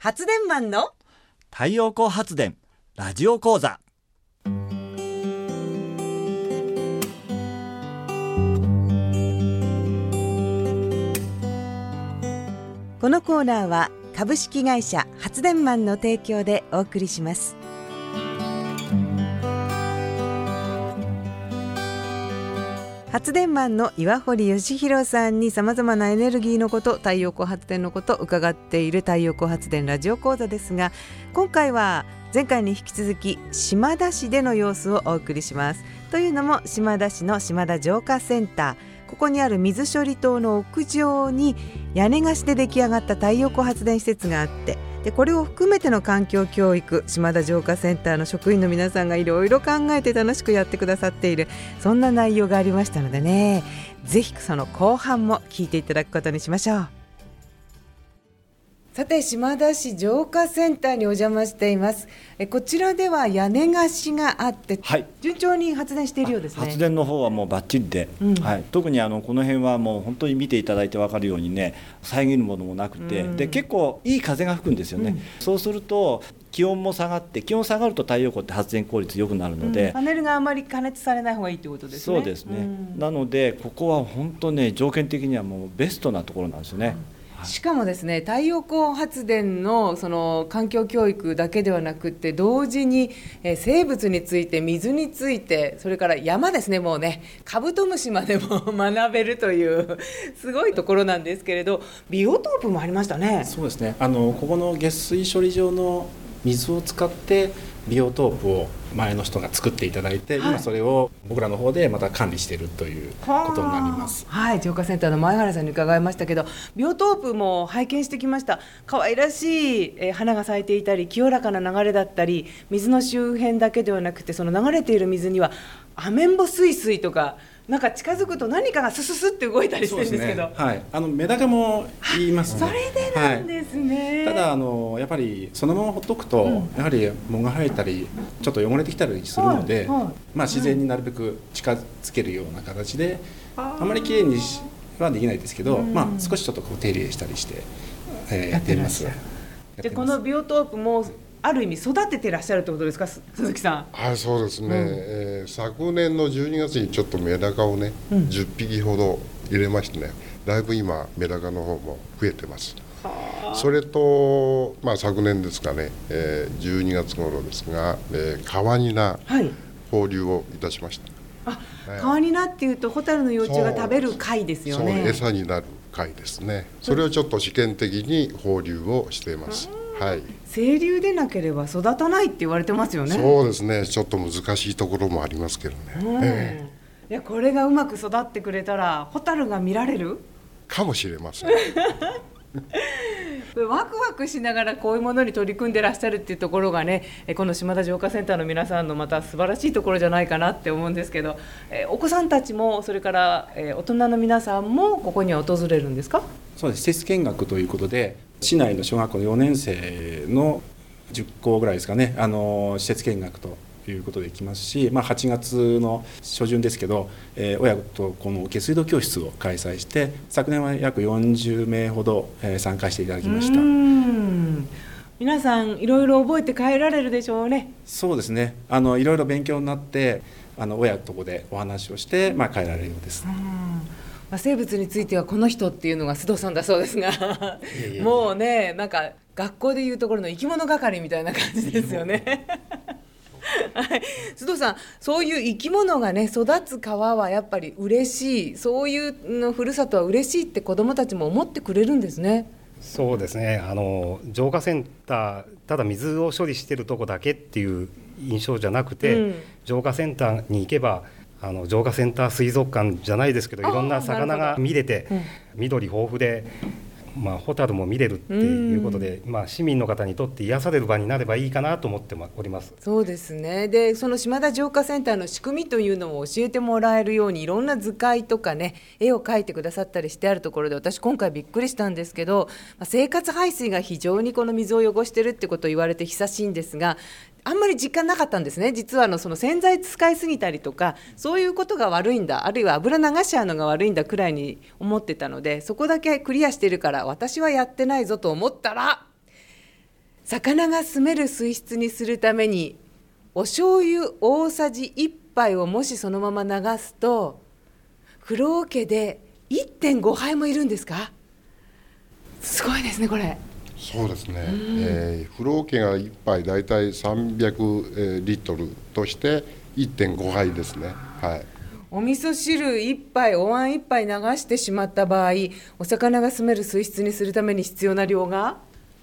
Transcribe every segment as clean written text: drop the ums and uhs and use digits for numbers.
発電マンの太陽光発電ラジオ講座。 このコーナーは株式会社発電マンの提供でお送りします。発電マンの岩堀義弘さんにさまざまなエネルギーのこと、太陽光発電のことを伺っている太陽光発電ラジオ講座ですが、今回は前回に引き続き島田市での様子をお送りします。というのも島田市の島田浄化センター、ここにある水処理棟の屋上に屋根貸しで出来上がった太陽光発電施設があって、でこれを含めての環境教育、島田浄化センターの職員の皆さんがいろいろ考えて楽しくやってくださっている、そんな内容がありましたのでね、ぜひその後半も聞いていただくことにしましょう。さて、島田市浄化センターにお邪魔しています。こちらでは屋根貸しがあって、 はい、 順調に発電しているようですね。 発電の方はもうバッチリで、はい、特にこの辺はもう本当に見ていただいて分かるようにね、遮るものもなくて、で結構いい風が吹くんですよね、そうすると気温も下がって、気温下がると太陽光って発電効率良くなるので、 パネルがあまり加熱されない方がいいということですね。 そうですね、なのでここは本当ね、条件的にはもうベストなところなんですよね。 しかもですね、太陽光発電のその環境教育だけではなくって同時に生物について、水について、それから山ですね、もうね、カブトムシまでも学べるというすごいところなんですけれど、ビオトープもありましたね。 そうですね、ここの下水処理場の水を使ってビオトープを前の人が作っていただいて、今それを僕らの方でまた管理しているということになります。 はい、浄化センターの前原さんに伺いましたけど、ビオトープも拝見してきました。可愛らしい花が咲いていたり、清らかな流れだったり、水の周辺だけではなくて、その流れている水にはアメンボスイスイとか、なんか近づくと何かがスススって動いたりしてるんですけど、 はい、メダカも言いますね。 それでなんですね、 ただやっぱりそのままほっとくと、やはり藻が生えたりちょっと汚れてきたりするので、自然になるべく近づけるような形で、あまりきれいにはできないですけど、少しちょっと手入れしたりして、やっています。 でこのビオトープもある意味育ててらっしゃるってことですか、鈴木さん。 はい、そうですね、昨年の12月にちょっとメダカをね、10匹ほど入れましてね、だいぶ今メダカの方も増えてます。それと、昨年ですかね、12月頃ですが、カワニナ放流をいたしました。 カワニナっていうとホタルの幼虫が食べる貝ですよね。 そう、餌になる貝ですね。それをちょっと試験的に放流をしています。はい、 清流でなければ育たないって言われてますよね。 そうですね、ちょっと難しいところもありますけどね、 いや、これがうまく育ってくれたらホタルが見られるかもしれませんワクワクしながらこういうものに取り組んでらっしゃるっていうところがね、この島田浄化センターの皆さんのまた素晴らしいところじゃないかなって思うんですけど、お子さんたちもそれから大人の皆さんもここには訪れるんですか？ そうです、施設見学ということで、市内の小学校の4年生の10校ぐらいですかね、施設見学ということで来ますし、8月の初旬ですけど、親とこの下水道教室を開催して、昨年は約40名ほど、参加していただきました。 皆さんいろいろ覚えて帰られるでしょうね。 そうですね、いろいろ勉強になって、親とこでお話をして、帰られるようです。 生物についてはこの人っていうのが須藤さんだそうですがもうね、なんか学校でいうところの生き物係みたいな感じですよねはい、須藤さん、そういう生き物がね育つ川はやっぱり嬉しい、そういうのふるさとは嬉しいって子どもたちも思ってくれるんですね。 そうですね、浄化センター、ただ水を処理してるとこだけっていう印象じゃなくて、浄化センターに行けば浄化センター水族館じゃないですけど、いろんな魚が見れて、緑豊富で、ホタルも見れるっていうことで、市民の方にとって癒される場になればいいかなと思っております。 そうですね。でその島田浄化センターの仕組みというのを教えてもらえるように、いろんな図解とかね、絵を描いてくださったりしてあるところで、私今回びっくりしたんですけど、生活排水が非常にこの水を汚してるってことを言われて久しいんですが、あんまり実感なかったんですね。実はその洗剤使いすぎたりとか、そういうことが悪いんだ、あるいは油流しちゃうのが悪いんだくらいに思ってたので、そこだけクリアしてるから私はやってないぞと思ったら、 魚が住める水質にするためにお醤油大さじ1杯をもしそのまま流すと風呂桶で 1.5 杯もいるんですか？すごいですねこれ。 そうですね、風呂桶が1杯だいたい300リットルとして 1.5 杯ですね。はい、 お味噌汁1杯お椀1杯流してしまった場合、お魚が住める水質にするために必要な量が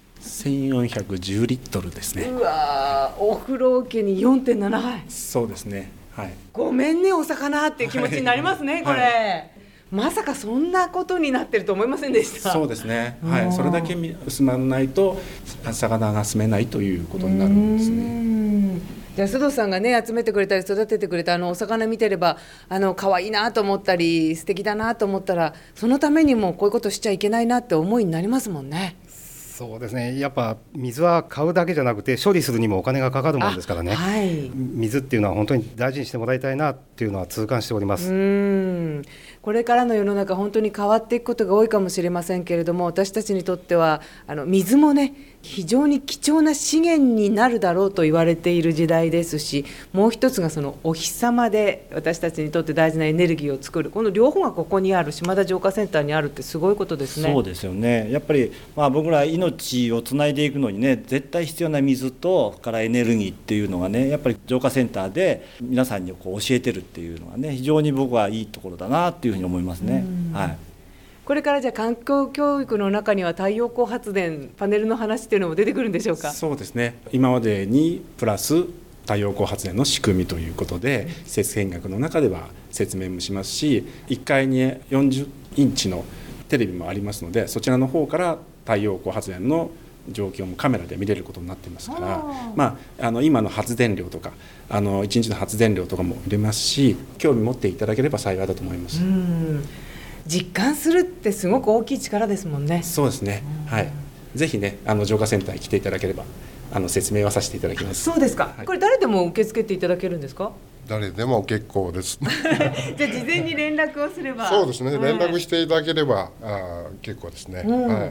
1410リットルですね。 うわー、お風呂桶に 4.7 杯。 そうですね、はい、 ごめんねお魚っていう気持ちになりますね、これ、はい、まさかそんなことになってると思いませんでした。 そうですね、はい、それだけ住まないと魚が住めないということになるんですね。 じゃあ須藤さんがね集めてくれたり育ててくれたお魚見てれば可愛いなと思ったり素敵だなと思ったら、そのためにもこういうことしちゃいけないなって思いになりますもんね。 そうですね、やっぱ水は買うだけじゃなくて処理するにもお金がかかるもんですからね、はい、水っていうのは本当に大事にしてもらいたいなっていうのは痛感しております。 これからの世の中本当に変わっていくことが多いかもしれませんけれども、私たちにとっては水もね非常に貴重な資源になるだろうと言われている時代ですし、もう一つがそのお日様で私たちにとって大事なエネルギーを作る、この両方がここにある島田浄化センターにあるってすごいことですね。 そうですよね。やっぱり、僕ら命をつないでいくのにね絶対必要な水とからエネルギーっていうのがねやっぱり浄化センターで皆さんに教えてるっていうのがね非常に僕はいいところだなっていうふうに思いますね。はい、 これからじゃあ環境教育の中には太陽光発電パネルの話っていうのも出てくるんでしょうか？ そうですね、今までにプラス太陽光発電の仕組みということで施設見学の中では説明もしますし、1階に40インチのテレビもありますので、そちらの方から太陽光発電の状況もカメラで見れることになっていますから、今の発電量とか1日の発電量とかも見れますし、興味持っていただければ幸いだと思います。 実感するってすごく大きい力ですもんね。 そうですね、はい、ぜひね浄化センターに来ていただければ説明はさせていただきます。 そうですか、はい、これ誰でも受け付けていただけるんですか？ 誰でも結構ですじゃあ事前に連絡をすればそうですね、連絡していただければ結構ですね、はい、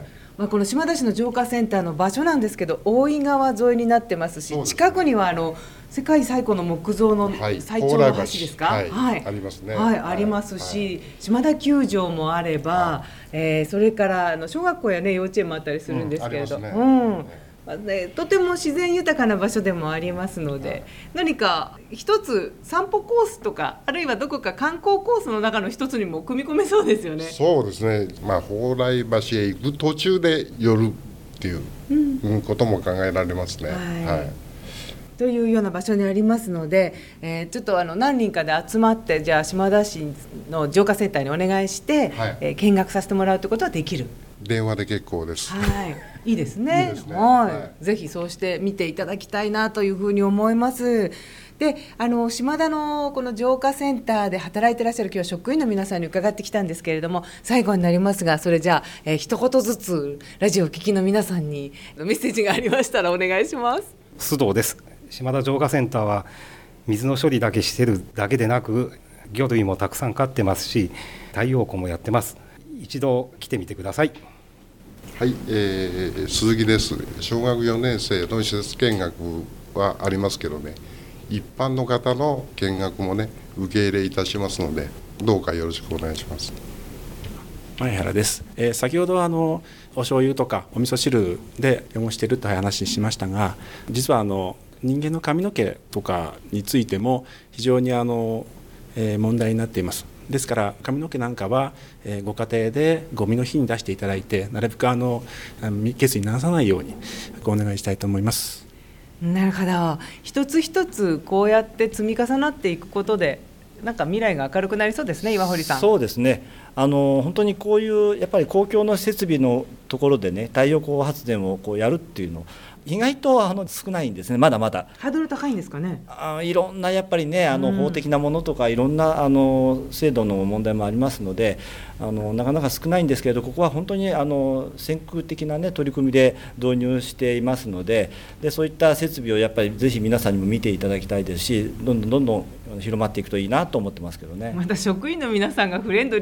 この島田市の浄化センターの場所なんですけど大井川沿いになってますし、近くには世界最古の木造の最長の橋ですか、 はいありますね、 はい、ありますし、島田球場もあれば、それから小学校や、幼稚園もあったりするんですけれど、とても自然豊かな場所でもありますので、何か一つ散歩コースとかあるいはどこか観光コースの中の一つにも組み込めそうですよね。 そうですね、蓬莱橋へ行く途中で寄るっていうことも考えられますね。 というような場所にありますので、ちょっと何人かで集まってじゃあ島田市の浄化センターにお願いして、見学させてもらうということはできる。 電話で結構です。 いいですね。ぜひそうして見ていただきたいなというふうに思います。で、島田のこの浄化センターで働いていらっしゃる今日職員の皆さんに伺ってきたんですけれども、最後になりますが、それじゃあ、一言ずつラジオを聞きの皆さんにメッセージがありましたらお願いします。 須藤です。島田浄化センターは水の処理だけしてるだけでなく魚類もたくさん飼ってますし太陽光もやってます。一度来てみてください。 はい、鈴木です。小学4年生の施設見学はありますけどね、一般の方の見学もね受け入れいたしますのでどうかよろしくお願いします。 前原です。先ほどお醤油とかお味噌汁で汚しているという話しましたが、実は人間の髪の毛とかについても非常に問題になっています。ですから髪の毛なんかはご家庭でゴミの日に出していただいて、なるべく未決に流さないようにお願いしたいと思います。 なるほど。一つ一つこうやって積み重なっていくことでなんか未来が明るくなりそうですね。岩堀さん。 そうですね、本当にこういうやっぱり公共の設備のところでね太陽光発電をやるっていうの意外と少ないんですね。まだまだハードル高いんですかね。 いろんなやっぱりね法的なものとかいろんな制度の問題もありますのでなかなか少ないんですけれど、ここは本当に先駆的な、取り組みで導入していますので、そういった設備をやっぱりぜひ皆さんにも見ていただきたいですし、どんどん広まっていくといいなと思ってますけどね。 また職員の皆さんがフレンドリーでいいです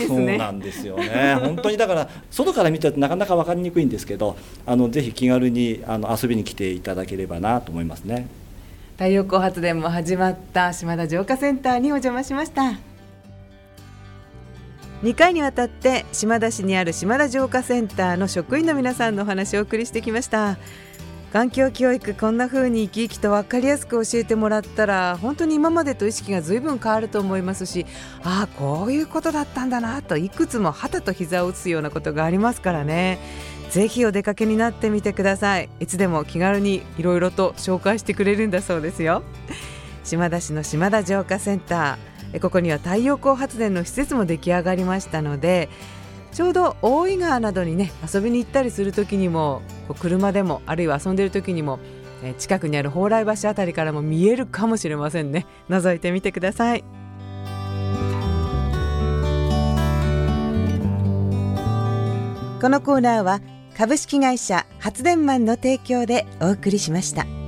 ですね。 そうなんですよね本当にだから外から見たらなかなか分かりにくいんですけど、ぜひ気軽に遊びに来ていただければなと思いますね。 太陽光発電も始まった島田浄化センターにお邪魔しました。2回にわたって島田市にある島田浄化センターの職員の皆さんのお話をお送りしてきました。環境教育、こんな風に生き生きと分かりやすく教えてもらったら本当に今までと意識が随分変わると思いますし、ああこういうことだったんだなといくつも旗と膝を打つようなことがありますからね。ぜひお出かけになってみてください。いつでも気軽にいろいろと紹介してくれるんだそうですよ。島田市の島田浄化センター、ここには太陽光発電の施設も出来上がりましたので、ちょうど大井川などにね遊びに行ったりする時にも車でもあるいは遊んでいる時にも近くにある蓬莱橋あたりからも見えるかもしれませんね。覗いてみてください。このコーナーは株式会社発電マンの提供でお送りしました。